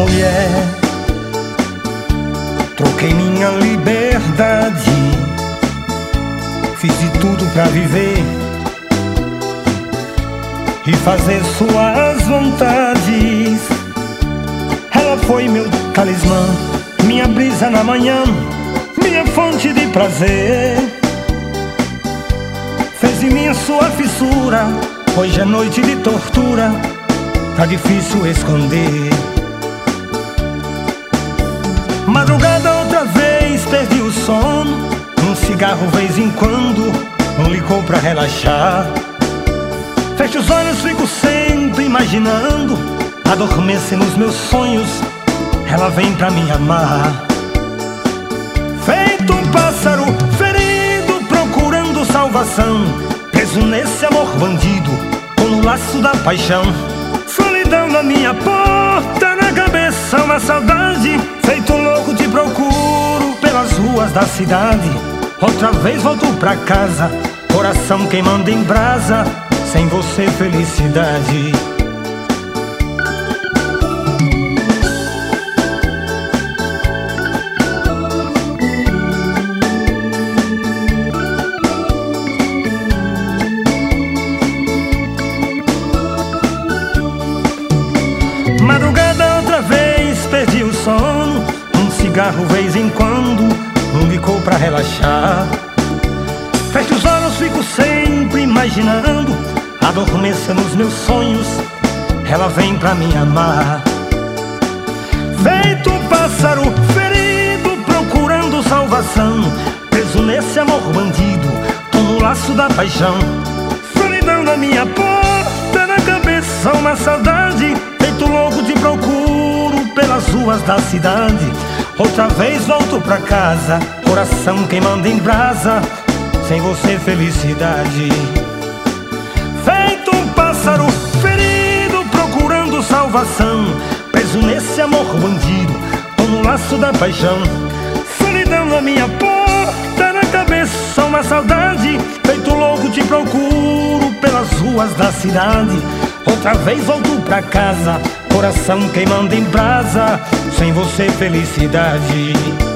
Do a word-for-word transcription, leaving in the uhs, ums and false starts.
mulher, troquei minha liberdade, fiz de tudo pra viver e fazer suas vontades. Ela foi meu talismã, minha brisa na manhã, minha fonte de prazer. Fez de mim sua fissura, hoje é noite de tortura, tá difícil esconder. Madrugada outra vez, perdi o sono, um cigarro vez em quando, um licor pra relaxar. Fecho os olhos, fico sempre imaginando, adormece nos meus sonhos, ela vem pra me amar. Feito um pássaro ferido, procurando salvação, preso nesse amor bandido, com o laço da paixão. Solidão na minha porta, na cabeça uma saudade, feito louco te procuro pelas ruas da cidade. Outra vez volto pra casa, coração queimando em brasa, sem você felicidade. Madrugada outra vez, perdi o sono, um cigarro vez em quando, um licor pra relaxar. Fecho os olhos, fico sempre imaginando, adormeça nos meus sonhos, ela vem pra me amar. Feito um pássaro ferido, procurando salvação, preso nesse amor bandido, tô no laço da paixão. Solidão na minha porta, na cabeça uma saudade, feito louco te procuro pelas ruas da cidade. Outra vez volto pra casa, coração queimando em brasa, sem você felicidade. Feito um pássaro ferido, procurando salvação, preso nesse amor bandido, tô no laço da paixão. Solidão na minha porta, na cabeça uma saudade, feito louco te procuro pelas ruas da cidade. Outra vez volto pra casa, coração queimando em brasa, sem você felicidade.